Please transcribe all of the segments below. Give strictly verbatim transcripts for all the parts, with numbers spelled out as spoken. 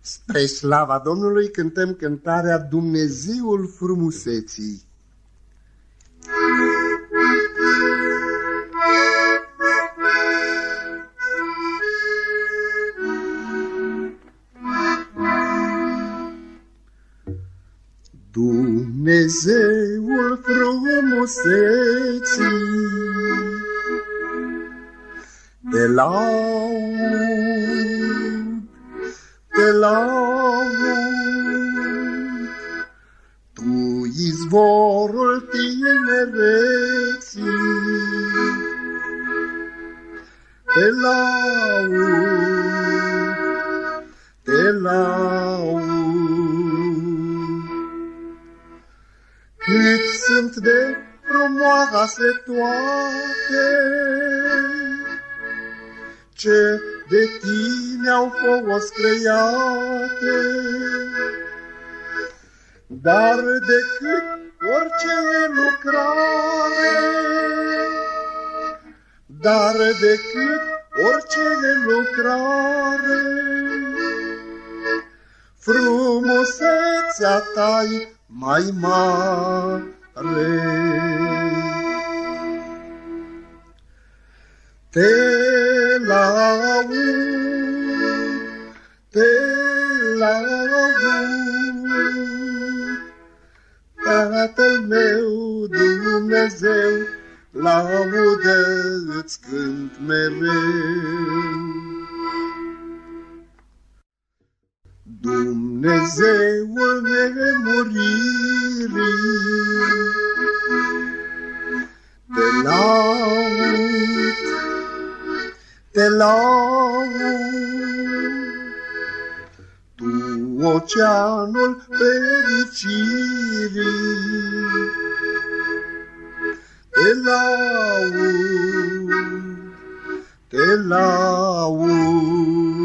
Spre slava Domnului cântăm cântarea Dumnezeul frumuseții. Dumnezeul frumuseții, te laud, te laud, tu izvorul tinereții, te laud, te laud. Cât sunt de frumoase toate ce de tine au fost create, dar decât orice lucrare, dar decât orice lucrare, frumusețea ta-i mai mare. Te laud, te laud, Tatăl meu Dumnezeu, laudă îți cânt mereu. Dumnezeul nemuririi, te laud, te laud, tu oceanul fericirii, te laud, te laud.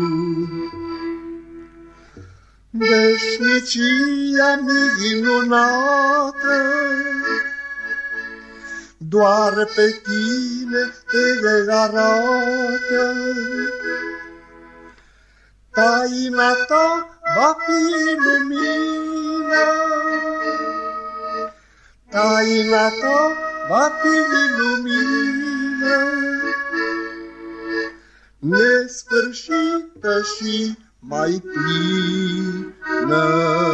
Veșnicia minunată, doar pe tine te arată. Taina ta va fi lumină, taina ta va fi lumină, nesfârșită și mai plină.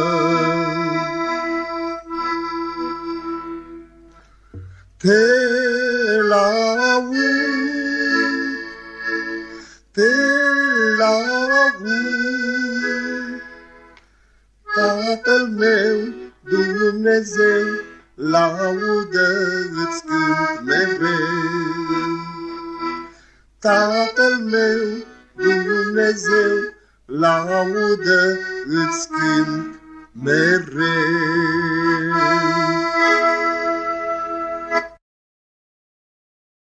Te laud, te laud, Tatăl meu Dumnezeu, laudă îți cânt mereu. Tatăl meu Dumnezeu, laudă îți cânt mereu.